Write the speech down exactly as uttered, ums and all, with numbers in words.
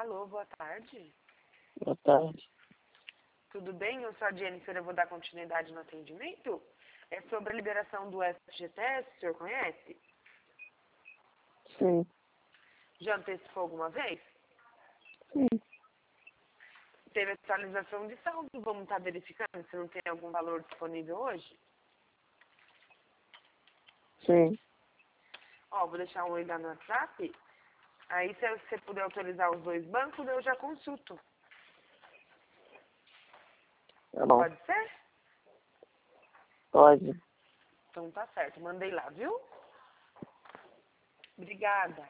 Alô, boa tarde. Boa tarde. Tudo bem? Eu sou a Jennifer, eu vou dar continuidade no atendimento. É sobre a liberação do F G T S, o senhor conhece? Sim. Já antecipou alguma vez? Sim. Teve atualização de saldo, vamos estar verificando se não tem algum valor disponível hoje? Sim. Ó, vou deixar um oi lá no WhatsApp. Aí se você puder autorizar os dois bancos, eu já consulto. Tá bom. Pode ser? Pode. Então tá certo, mandei lá, viu? Obrigada.